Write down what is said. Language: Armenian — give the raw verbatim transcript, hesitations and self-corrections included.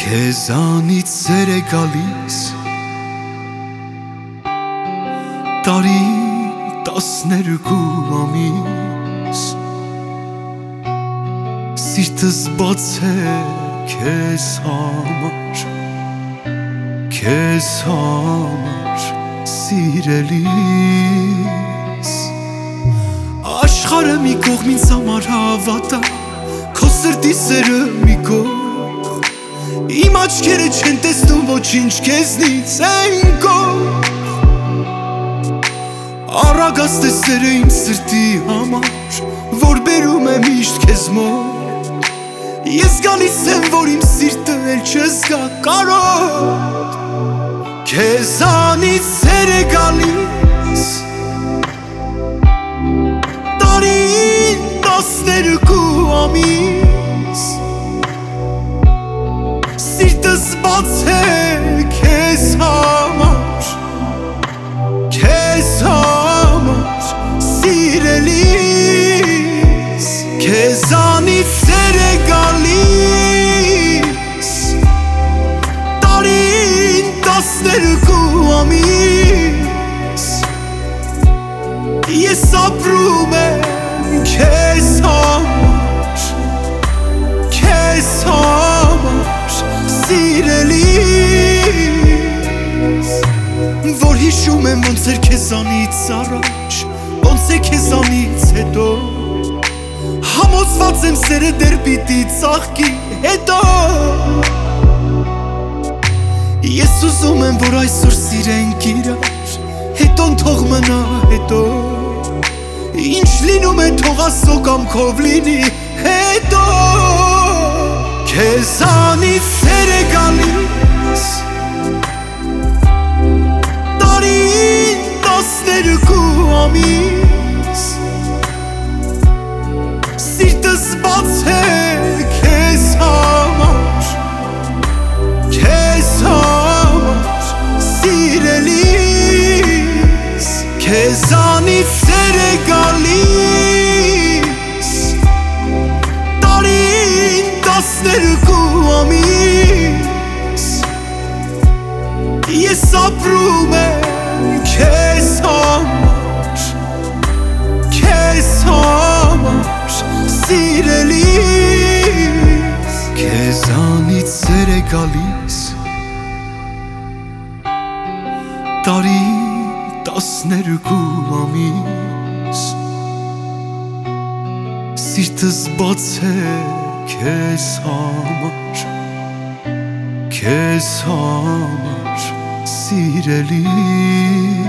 Քեզանից սեր է գալիս տարի տասներկու ամիս, սիրտս բաց է քեզ համար, քեզ համար սիրելիս։ Աշխարհը մի կողմ ինձ համար հավատա, քո սրտի սերը մի կողմ, իմ աչքերը չեն տեսնում ոչինչ քեզնից են կողմ։ Առագաստ է սերը իմ սրտի համար, որ բերում է միշտ քեզ մոտ, ես գալիս եմ, որ իմ սիրտը էլ չզգա կարոտ։ Քեզանից սեր է գալիս տարին տասներկու ամիս, սիրտս բաց է քեզ համար, քեզ համար սիրելիս։ Քեզանից սեր է գալիս տարին տասներկու ամիս, ես ապրում եմ քեզ համար, քեզ համար սիրելիս, որ հիշում եմ ոնց էր քեզանից առաջ, ոնց է քեզանից հետո, համոզված եմ սերը դեռ պիտի ծաղկի հետո։ Ես ուզում եմ, որ այսօր սիրենք իրար, հետոն թող մնա հետո, ինչ լինում է թող Աստծո կամքով լինի հետո։ Քեզանից սեր է գալիս տարին տասներկու ամիս, սիրտս բաց է քեզ համար, քեզ համար սիրելիս։ Քեզանից սեր է գալիս տարին տասներկու ամիս, ես ապրում եմ քեզ համար, քեզ համար սիրելիս։ Քեզանից սեր է գալիս տարին տասներկու ամիս, սիրտս բաց է քեզ համար, քեզ համար սիրելիս։